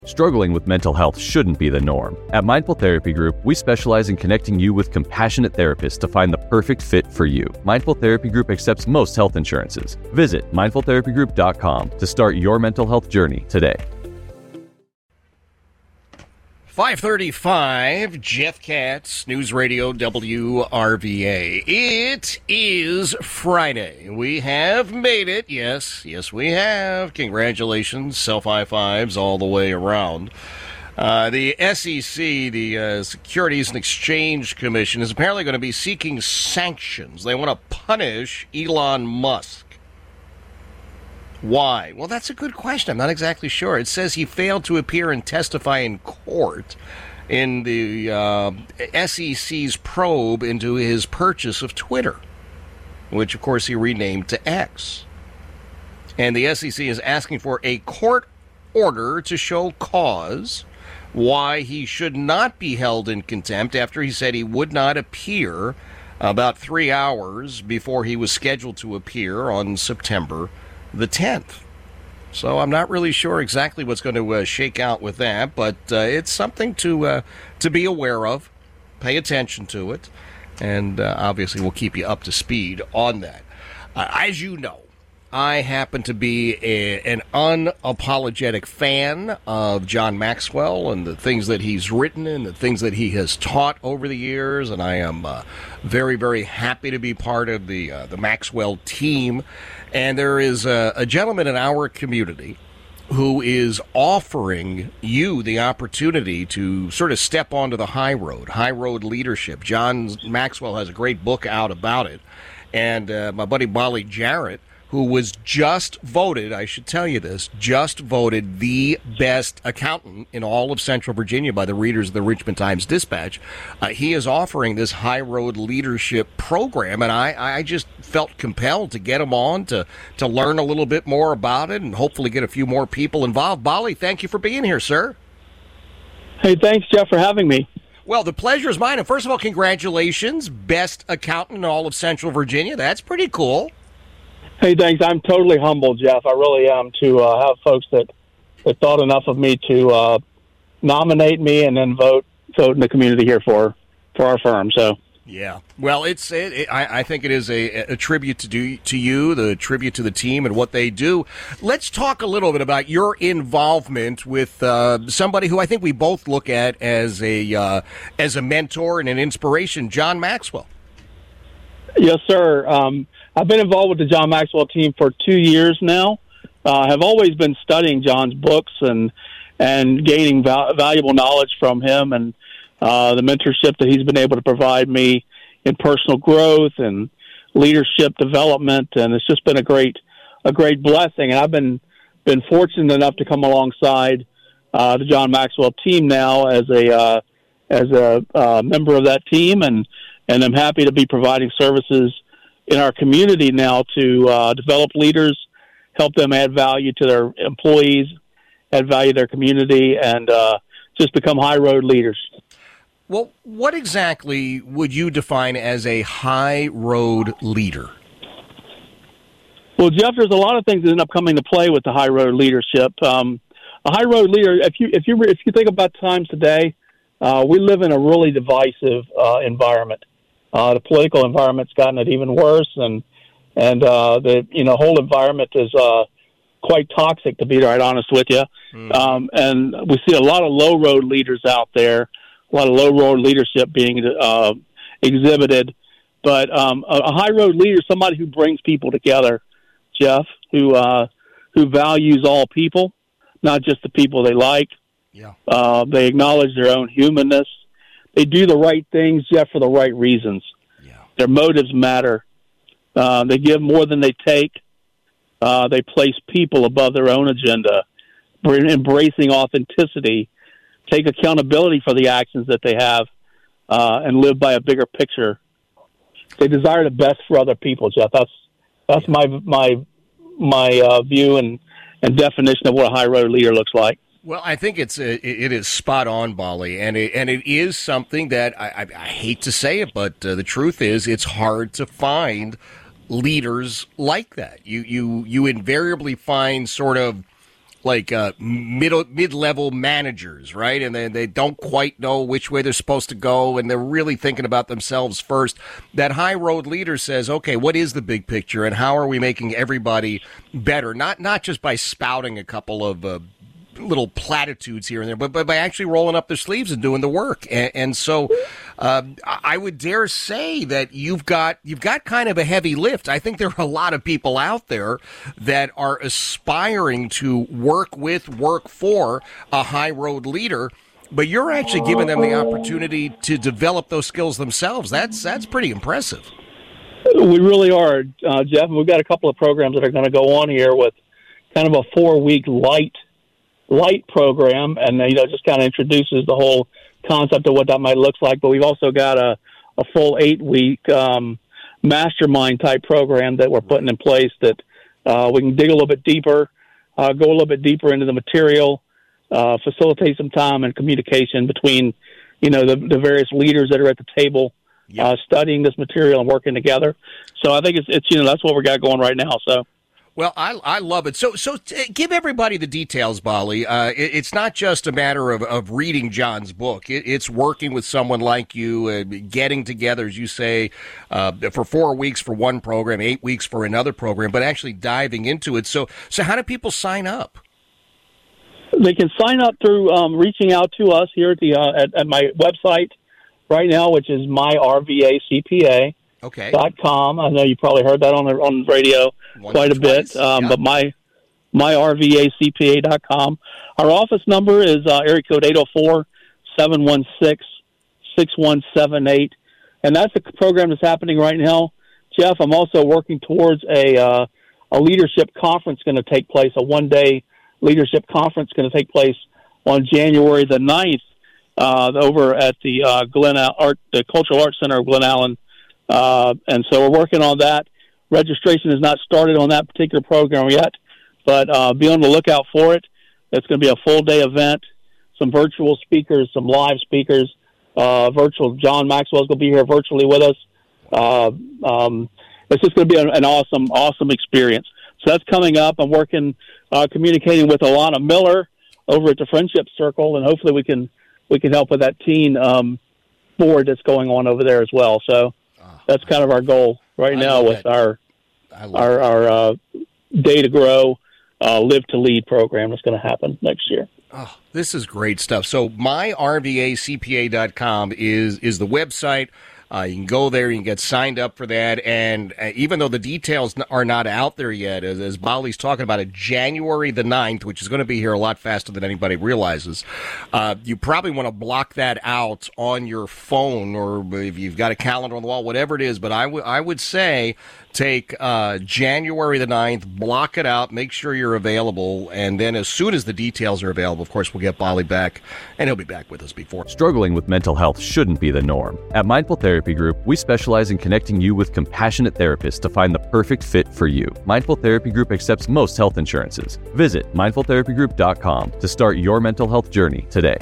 Struggling with mental health shouldn't be the norm. At Mindful Therapy Group, we specialize in connecting you with compassionate therapists to find the perfect fit for you. Mindful Therapy Group accepts most health insurances. Visit mindfultherapygroup.com to start your mental health journey today. 5:35, Jeff Katz, News Radio WRVA. It is Friday. We have made it. Yes, we have. Congratulations, self-high fives all the way around. The SEC, the Securities and Exchange Commission, is apparently going to be seeking sanctions. They want to punish Elon Musk. Why? Well, that's a good question. I'm not exactly sure. It says he failed to appear and testify in court in the SEC's probe into his purchase of Twitter, which, of course, he renamed to X. And the SEC is asking for a court order to show cause why he should not be held in contempt after he said he would not appear about 3 hours before he was scheduled to appear on September the 10th. So I'm not really sure exactly what's going to shake out with that, but it's something to be aware of. Pay attention to it, and obviously we'll keep you up to speed on that. As you know, I happen to be an unapologetic fan of John Maxwell and the things that he's written and the things that he has taught over the years, and I am very, very happy to be part of the Maxwell team. And there is a gentleman in our community who is offering you the opportunity to sort of step onto the high road leadership. John Maxwell has a great book out about it. And my buddy Bali Jarrett, who was just voted, I should tell you this, just voted the best accountant in all of Central Virginia by the readers of the Richmond Times-Dispatch. He is offering this High Road Leadership program, and I just felt compelled to get him on to learn a little bit more about it and hopefully get a few more people involved. Bali, thank you for being here, sir. Hey, thanks, Jeff, for having me. Well, the pleasure is mine. And first of all, congratulations. Best accountant in all of Central Virginia. That's pretty cool. Hey, thanks. I'm totally humbled, Jeff. I really am, to have folks that thought enough of me to nominate me and then vote in the community here for our firm. So, yeah. Well, I think it is a tribute to you, the tribute to the team and what they do. Let's talk a little bit about your involvement with somebody who I think we both look at as a mentor and an inspiration, John Maxwell. Yes, sir. I've been involved with the John Maxwell team for 2 years now. Have always been studying John's books and gaining valuable knowledge from him and the mentorship that he's been able to provide me in personal growth and leadership development. And it's just been a great blessing. And I've been fortunate enough to come alongside the John Maxwell team now as a member of that team, and I'm happy to be providing services in our community now to develop leaders, help them add value to their employees, add value to their community, and just become high road leaders. Well, what exactly would you define as a high road leader? Well, Jeff, there's a lot of things that end up coming to play with the high road leadership. A high road leader, if you think about times today, we live in a really divisive environment. The political environment's gotten it even worse, and the whole environment is quite toxic, to be right honest with you. And we see a lot of low road leaders out there, a lot of low road leadership being exhibited. But a high road leader is somebody who brings people together, Jeff, who values all people, not just the people they like. Yeah. They acknowledge their own humanness. They do the right things, Jeff, for the right reasons. Yeah. Their motives matter. They give more than they take. They place people above their own agenda, embracing authenticity, take accountability for the actions that they have, and live by a bigger picture. They desire the best for other people, Jeff. That's my view and definition of what a high road leader looks like. Well, I think it is spot on, Bali, and it is something that I hate to say it, but the truth is it's hard to find leaders like that. You invariably find sort of mid-level managers, right? And they don't quite know which way they're supposed to go, and they're really thinking about themselves first. That high road leader says, okay, what is the big picture, and how are we making everybody better? Not just by spouting a couple of little platitudes here and there, but by actually rolling up their sleeves and doing the work. And so I would dare say that you've got kind of a heavy lift. I think there are a lot of people out there that are aspiring to work for a high road leader, but you're actually giving them the opportunity to develop those skills themselves. That's pretty impressive. We really are, Jeff. We've got a couple of programs that are going to go on here with kind of a 4-week light program, and just kind of introduces the whole concept of what that might look like. But we've also got a full 8-week mastermind type program that we're putting in place that we can dig a little bit deeper, go a little bit deeper into the material, facilitate some time and communication between the various leaders that are at the table. Yep. Studying this material and working together. So I think it's that's what we got going right now. So. Well, I love it. So give everybody the details, Bali. It's not just a matter of reading John's book. It's working with someone like you, getting together, as you say, for 4 weeks for one program, 8 weeks for another program, but actually diving into it. So how do people sign up? They can sign up through reaching out to us here at my website right now, which is myrvacpa.com. Okay. I know you probably heard that on the radio quite a bit, but myrvacpa.com. Our office number is area code 804-716-6178, and that's a program that's happening right now. Jeff, I'm also working towards a leadership conference going to take place, a one-day leadership conference going to take place on January the 9th over at the the Cultural Arts Center of Glen Allen. And so we're working on that. Registration has not started on that particular program yet, but be on the lookout for it. It's going to be a full-day event, some virtual speakers, some live speakers, virtual. John Maxwell's going to be here virtually with us. It's just going to be an awesome experience. So that's coming up. I'm working, communicating with Alana Miller over at the Friendship Circle, and hopefully we can help with that teen board that's going on over there as well. So that's kind of our goal right now with our Day to Grow, Live to Lead program that's going to happen next year. Oh, this is great stuff. So myrvacpa.com is the website. You can go there, you can get signed up for that, and even though the details are not out there yet, as Bali's talking about it, January the 9th, which is going to be here a lot faster than anybody realizes, you probably want to block that out on your phone, or if you've got a calendar on the wall, whatever it is, but I would say take January the 9th, block it out, make sure you're available, and then as soon as the details are available, of course, we'll get Bali back, and he'll be back with us before. Struggling with mental health shouldn't be the norm. At Mindful Therapy Group, we specialize in connecting you with compassionate therapists to find the perfect fit for you. Mindful Therapy Group accepts most health insurances. Visit mindfultherapygroup.com to start your mental health journey today.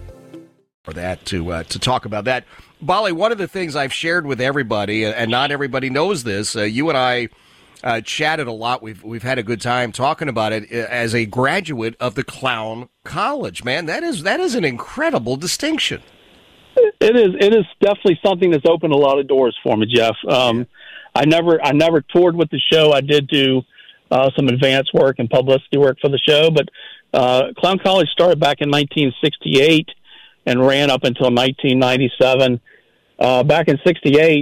For that, to talk about that. Bali, one of the things I've shared with everybody, and not everybody knows this, you and I chatted a lot. We've had a good time talking about it. As a graduate of the Clown College, man, that is an incredible distinction. It is definitely something that's opened a lot of doors for me, Jeff. I never toured with the show. I did do some advanced work and publicity work for the show, but Clown College started back in 1968 and ran up until 1997. Back in 68,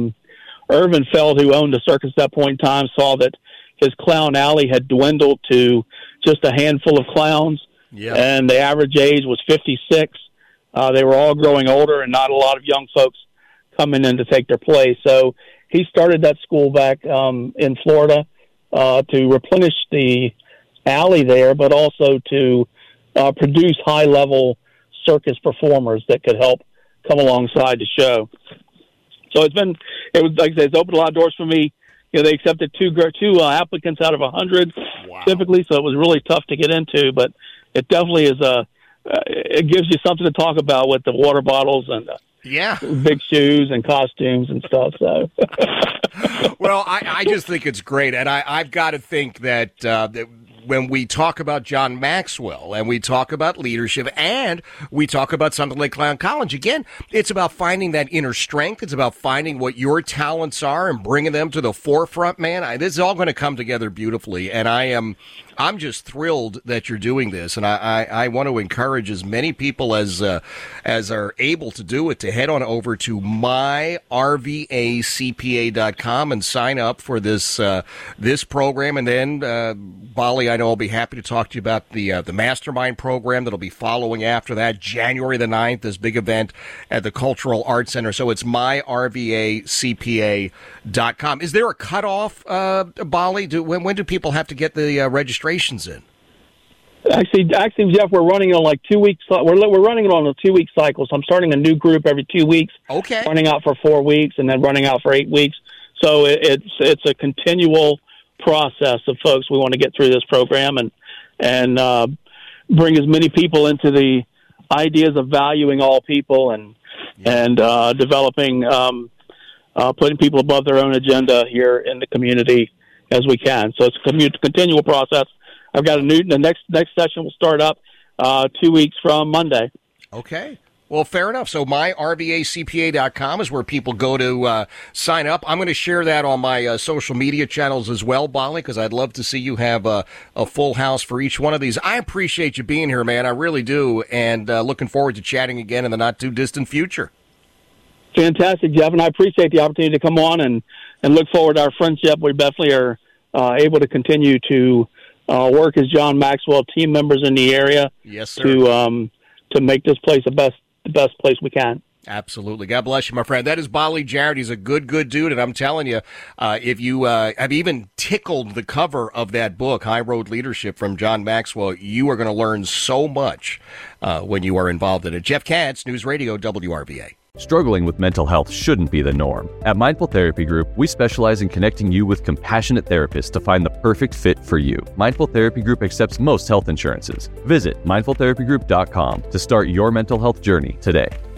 Irvin Feld, who owned the circus at that point in time, saw that his clown alley had dwindled to just a handful of clowns, and the average age was 56. They were all growing older and not a lot of young folks coming in to take their place. So he started that school back in Florida to replenish the alley there, but also to produce high-level circus performers that could help come alongside the show. So it was like I said, it's opened a lot of doors for me. They accepted two applicants out of 100 typically, so it was really tough to get into, but it definitely is it gives you something to talk about with the water bottles and big shoes and costumes and stuff. So, well, I just think it's great, and I've got to think that when we talk about John Maxwell and we talk about leadership and we talk about something like Clown College, again, it's about finding that inner strength. It's about finding what your talents are and bringing them to the forefront, man. This is all going to come together beautifully, and I'm just thrilled that you're doing this, and I want to encourage as many people as are able to do it to head on over to myrvacpa.com and sign up for this program. And then, Bali, I know I'll be happy to talk to you about the mastermind program that'll be following after that, January the 9th, this big event at the Cultural Arts Center. So it's myrvacpa.com. Is there a cutoff, Bali? When do people have to get the registrations in? Actually, Jeff, we're running on like 2 weeks. We're running it on a 2 week cycle. So I'm starting a new group every 2 weeks. Okay. Running out for 4 weeks and then running out for 8 weeks. So it's a continual process of folks. We want to get through this program and bring as many people into the ideas of valuing all people and developing, putting people above their own agenda here in the community as we can. So it's a continual process. I've got the next session will start up 2 weeks from Monday. Okay. Well, fair enough. So myrvacpa.com is where people go to sign up. I'm going to share that on my social media channels as well, Bali, because I'd love to see you have a full house for each one of these. I appreciate you being here, man. I really do. And looking forward to chatting again in the not-too-distant future. Fantastic, Jeff. And I appreciate the opportunity to come on and look forward to our friendship. We definitely are able to continue to work as John Maxwell team members in the area. Yes, sir. To make this place the best place we can. Absolutely. God bless you, my friend. That is Bali Jarrett. He's a good dude, and I'm telling you, if you have even tickled the cover of that book, High Road Leadership from John Maxwell, you are going to learn so much when you are involved in it. Jeff Katz, News Radio WRVA. Struggling with mental health shouldn't be the norm. At Mindful Therapy Group, we specialize in connecting you with compassionate therapists to find the perfect fit for you. Mindful Therapy Group accepts most health insurances. Visit mindfultherapygroup.com to start your mental health journey today.